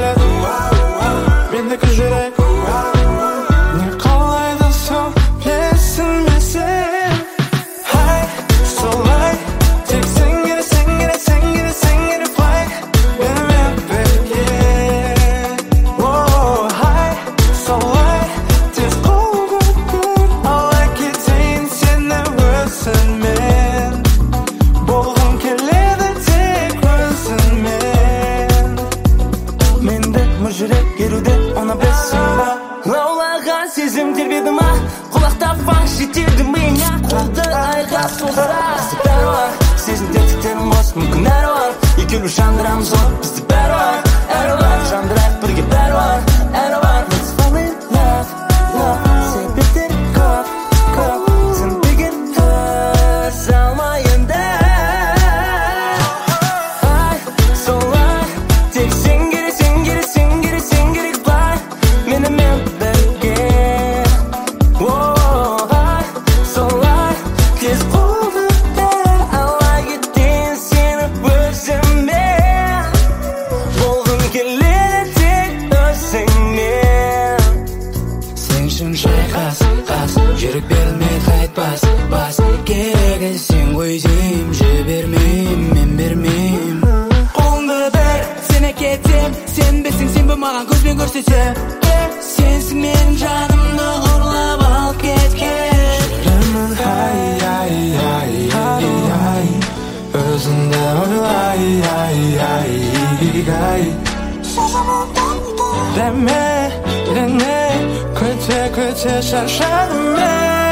келеді мендегі жүрек не қалайды сол білесің бе сен ай солай тек сен керек былай менімен бірге ай солай тез қол көтер ала кетейін сені өзіңмен болғым келеді тек өзіңмен менде жүрек еруде оны білсің ба лаулаған сезім тербеді ма құлақтап аң жетеді миыңа қолды айға соза бізде бәрі бар сезім тетіктерін қос мүмкін әрі бар екеулі жандырамыз от бізде бәрі бар жандырайық бірге бәрі бар Let's fall in love себептер көп түсінбеген көз алмайында ай солай тек сен керек былай менімен бірге ай солай тез қолды ала кетейін сені өзіммен болғым келеді тек өзіңмен сен үшін шайқас жүрек берілмей қайтпас керегі сен ғой деймін жібермеймін мен бермеймін қолыңды бер сен әкетем сенбесең сен болмаған көзбен көрсетем сенсің менің жанымды ұрлап алып кеткен жүремін ай өзіңді ойлай деме көте шаршадым мен